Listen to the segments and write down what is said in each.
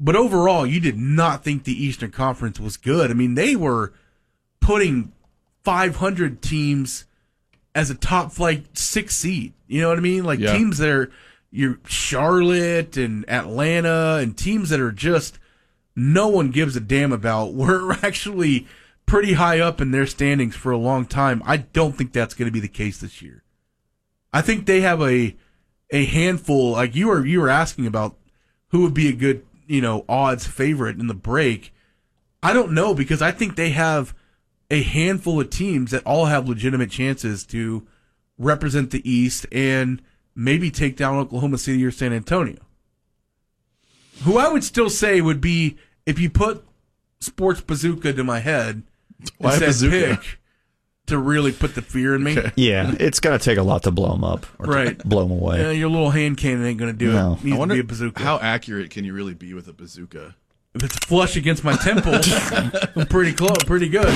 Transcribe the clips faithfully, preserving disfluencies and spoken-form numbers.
But overall, you did not think the Eastern Conference was good. I mean, they were putting five hundred teams as a top like six seed. You know what I mean? Like yeah. teams that are your Charlotte and Atlanta and teams that are just no one gives a damn about were actually pretty high up in their standings for a long time. I don't think that's going to be the case this year. I think they have a a handful, like you were you were asking about who would be a good, you know, odds favorite in the break. I don't know, because I think they have a handful of teams that all have legitimate chances to represent the East and maybe take down Oklahoma City or San Antonio. Who I would still say would be, if you put Sports Bazooka to my head Why and said bazooka? pick to really put the fear in me. Okay. Yeah, it's going to take a lot to blow them up. Or Right. to blow them away. Yeah, your little hand cannon ain't going to do No. it. It needs I wonder to be a bazooka. how accurate can you really be with a bazooka? If it's flush against my temple, I'm pretty close, pretty good.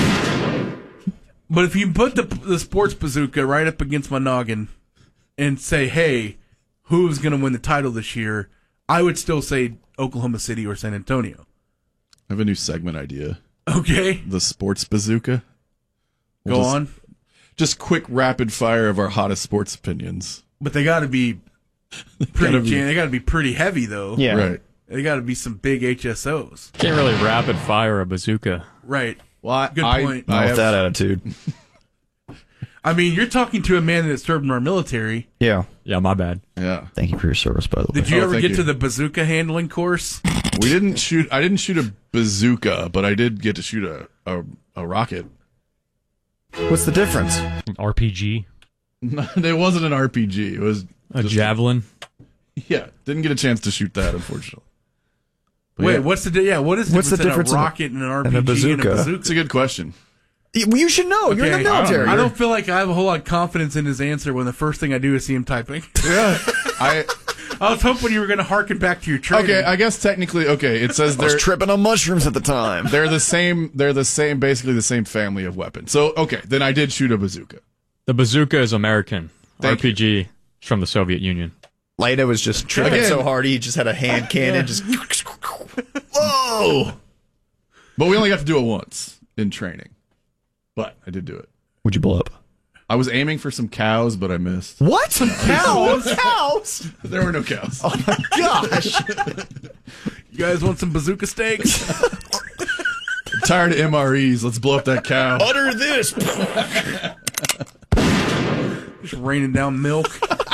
But if you put the the Sports Bazooka right up against my noggin and say, hey, who's going to win the title this year, I would still say Oklahoma City or San Antonio. I have a new segment idea. Okay, The Sports Bazooka. We'll go just, on. Just quick rapid fire of our hottest sports opinions. But they got to be pretty. gotta be- Jan- they got to be pretty heavy, though. Yeah. Right. They got to be some big H S Os. Can't really rapid fire a bazooka. Right. Well, I, Good I- point. I Not have- with that attitude. I mean, you're talking to a man that served in our military. Yeah. Yeah, my bad. Yeah. Thank you for your service, by the way. Did you Oh, ever thank get you. to the bazooka handling course? We didn't shoot. I didn't shoot a bazooka, but I did get to shoot a a, a rocket. What's the difference? R P G, It wasn't an R P G. It was a just- javelin. Yeah, didn't get a chance to shoot that, unfortunately. But Wait, yeah, what's the di- yeah? What is the What's the difference, difference in in a a- rocket and an R P and G a and a bazooka? bazooka? it's a good question. You you should know. You're in the Okay, military. I don't feel like I have a whole lot of confidence in his answer when the first thing I do is see him typing. Yeah, I I was hoping you were going to harken back to your training. okay. I guess technically, okay. It says I was they're tripping on mushrooms at the time. they're the same. They're the same. Basically, the same family of weapons. So okay, then I did shoot a bazooka. The bazooka is American. Thank R P G is from the Soviet Union. Leda was just tripping Again. so hard he just had a hand cannon. Just whoa! But we only got to do it once in training. But I did do it. Would you blow up? I was aiming for some cows, but I missed. What? Cows? Cows? There were no cows. Oh my gosh! You guys want some bazooka steaks? I'm tired of M R Es. Let's blow up that cow. Utter this. Just raining down milk.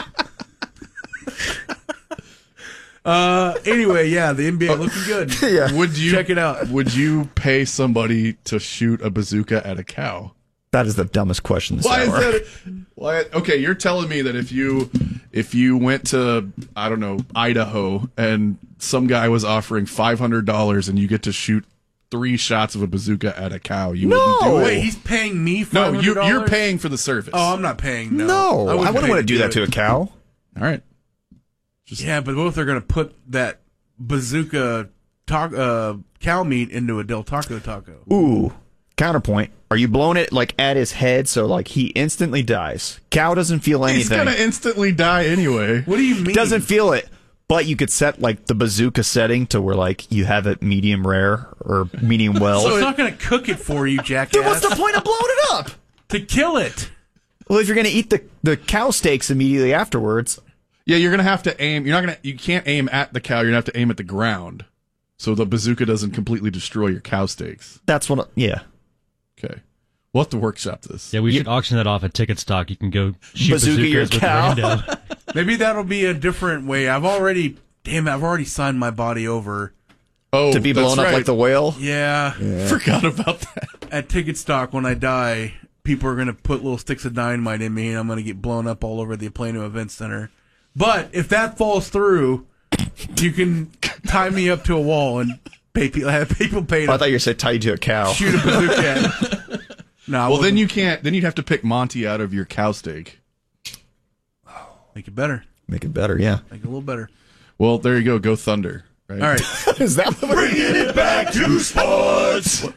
uh. Anyway, yeah, the N B A looking good. Yeah. Would you Check it out. Would you pay somebody to shoot a bazooka at a cow? That is the dumbest question this Why is hour. that? Why? Okay, you're telling me that if you if you went to I don't know Idaho and some guy was offering five hundred dollars and you get to shoot three shots of a bazooka at a cow, you wouldn't do it. Wait, he's paying me five No, hundred you dollars? you're paying for the service. Oh, I'm not paying. No, No, I wouldn't wouldn't pay want to do that to it. a cow. All right. Yeah, but what if they're going to put that bazooka ta- uh, cow meat into a Del Taco taco? Ooh. Counterpoint. Are you blowing it like at his head so like he instantly dies? Cow doesn't feel He's anything. gonna instantly die anyway. What do you mean? Doesn't feel it. But you could set like the bazooka setting to where like you have it medium rare or medium well. So it's not going to cook it for you, jackass. Then what's the point of blowing it up? To kill it. Well, if you're going to eat the, the cow steaks immediately afterwards, Yeah, you're gonna have to aim. You're not gonna. You can't aim at the cow. You're gonna have to aim at the ground, so the bazooka doesn't completely destroy your cow steaks. that's what. Yeah, Okay, we'll have to workshop this. Yeah, we should auction that off at Ticket Stock. You can go shoot Bazooka bazookas your with cow. Rando. Maybe that'll be a different way. I've already, damn it, I've already signed my body over. Oh, to be that's blown up right. like the whale. Yeah. Forgot about that. At Ticket Stock, when I die, people are going to put little sticks of dynamite in me, and I'm going to get blown up all over the Plano Event Center. But if that falls through, you can tie me up to a wall and pay people, have people pay Oh, I to thought you were saying tied to a cow. shoot a bazooka at. No, I Well, then wouldn't. you can't. Then you'd have to pick Monty out of your cow steak. Make it better. Make it better, yeah. Make it a little better. Well, there you go. Go Thunder. Right? All right. Is that what we're Bringing it back to sports.